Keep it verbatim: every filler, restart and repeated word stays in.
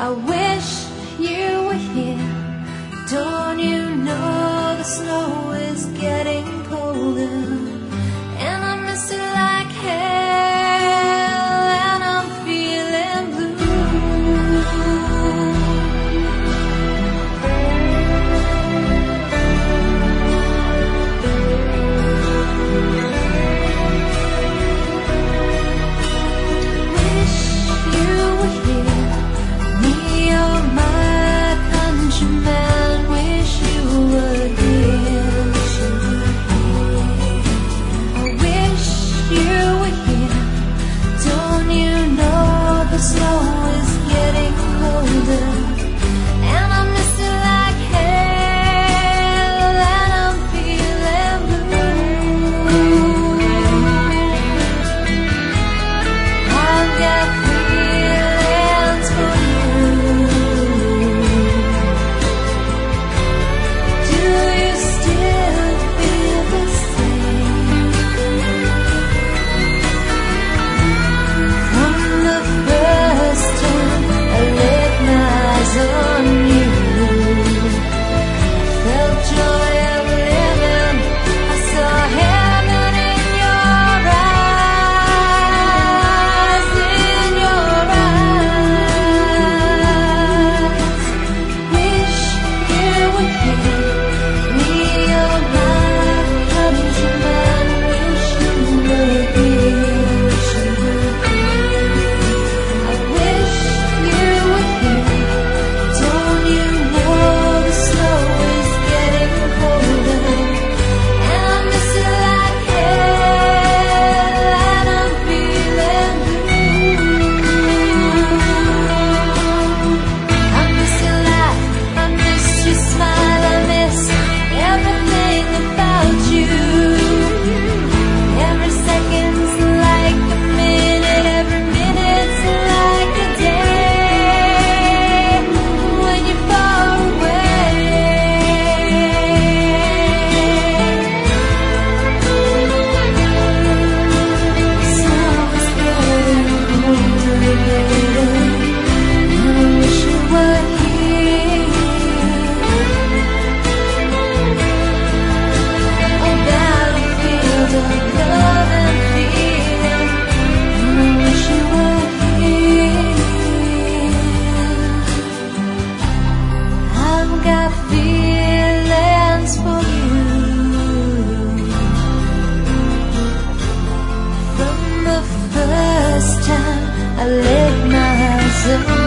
I wish you were here. Don't you know the snow is getting colder, and I miss it like hell, and I'm feeling blue. Wish you were here, me or my countryman. Wish you were here. I wish you were here. Don't you know the snow is getting colder, and I miss it like hell, and I'm feeling blue. I've got feelings for you. Do you still feel the same? From the first time I laid my eyes on you, I felt joy of living. I saw heaven in your eyes, in your eyes. Wish you were here, me or my countryman. Wish you were here. I wish you were here. Don't you know the snow is getting colder, and I miss it like hell, and I'm feeling blue. I miss your laugh, I miss your smile, I miss everything about you. Every second's like a minute, every minute's like a day when you're far away. Snow is getting colder, baby, and I wish you were here. Oh, battlefield of love and fear, and I wish you were here. I've got feelings for you. From the first time I laid my eyes on